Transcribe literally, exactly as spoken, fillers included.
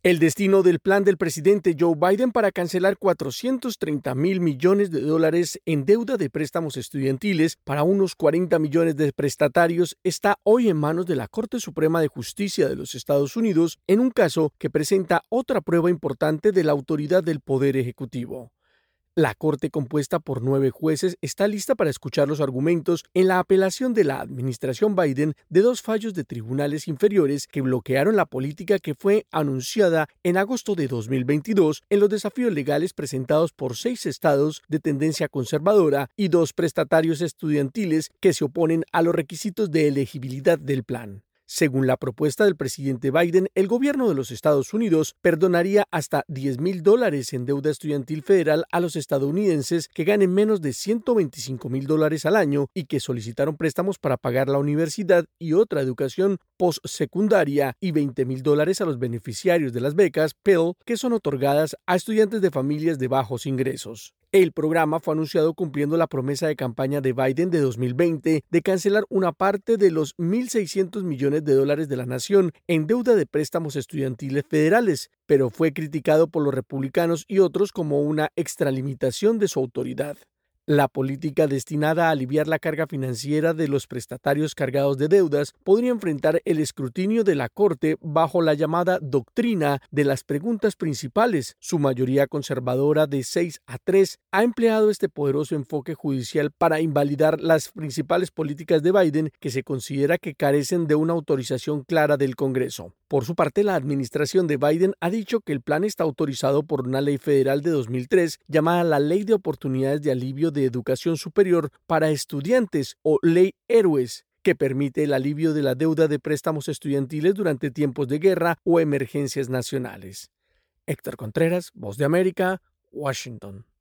El destino del plan del presidente Joe Biden para cancelar cuatrocientos treinta mil millones de dólares en deuda de préstamos estudiantiles para unos cuarenta millones de prestatarios está hoy en manos de la Corte Suprema de Justicia de los Estados Unidos en un caso que presenta otra prueba importante de la autoridad del Poder Ejecutivo. La Corte, compuesta por nueve jueces, está lista para escuchar los argumentos en la apelación de la administración Biden de dos fallos de tribunales inferiores que bloquearon la política que fue anunciada en agosto de dos mil veintidós en los desafíos legales presentados por seis estados de tendencia conservadora y dos prestatarios estudiantiles que se oponen a los requisitos de elegibilidad del plan. Según la propuesta del presidente Biden, el gobierno de los Estados Unidos perdonaría hasta diez mil dólares en deuda estudiantil federal a los estadounidenses que ganen menos de ciento veinticinco mil dólares al año y que solicitaron préstamos para pagar la universidad y otra educación postsecundaria, y veinte mil dólares a los beneficiarios de las becas Pell que son otorgadas a estudiantes de familias de bajos ingresos. El programa fue anunciado cumpliendo la promesa de campaña de Biden de dos mil veinte de cancelar una parte de los mil seiscientos millones de dólares de la nación en deuda de préstamos estudiantiles federales, pero fue criticado por los republicanos y otros como una extralimitación de su autoridad. La política destinada a aliviar la carga financiera de los prestatarios cargados de deudas podría enfrentar el escrutinio de la Corte bajo la llamada doctrina de las preguntas principales. Su mayoría conservadora de seis a tres ha empleado este poderoso enfoque judicial para invalidar las principales políticas de Biden que se considera que carecen de una autorización clara del Congreso. Por su parte, la administración de Biden ha dicho que el plan está autorizado por una ley federal de dos mil tres llamada la Ley de Oportunidades de Alivio de Educación Superior para Estudiantes o Ley Héroes, que permite el alivio de la deuda de préstamos estudiantiles durante tiempos de guerra o emergencias nacionales. Héctor Contreras, Voz de América, Washington.